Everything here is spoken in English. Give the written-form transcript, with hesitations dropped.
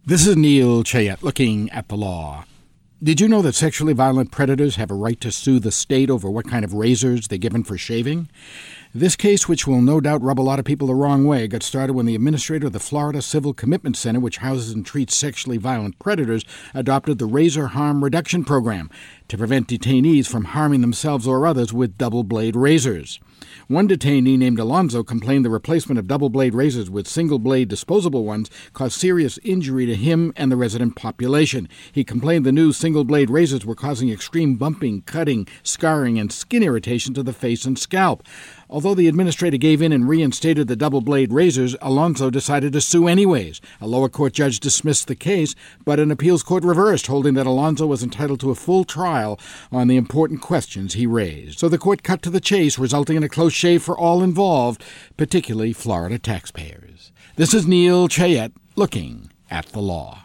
This is Neil Chayette looking at the law. Did you know that sexually violent predators have a right to sue the state over what kind of razors they're given for shaving? This case, which will no doubt rub a lot of people the wrong way, got started when the administrator of the Florida Civil Commitment Center, which houses and treats sexually violent predators, adopted the Razor Harm Reduction Program to prevent detainees from harming themselves or others with double-blade razors. One detainee named Alonzo complained the replacement of double-blade razors with single-blade disposable ones caused serious injury to him and the resident population. He complained the new single-blade razors were causing extreme bumping, cutting, scarring, and skin irritation to the face and scalp. Although the administrator gave in and reinstated the double-blade razors, Alonzo decided to sue anyways. A lower court judge dismissed the case, but an appeals court reversed, holding that Alonzo was entitled to a full trial on the important questions he raised. So the court cut to the chase, resulting in a close shave for all involved, particularly Florida taxpayers. This is Neil Chayette looking at the law.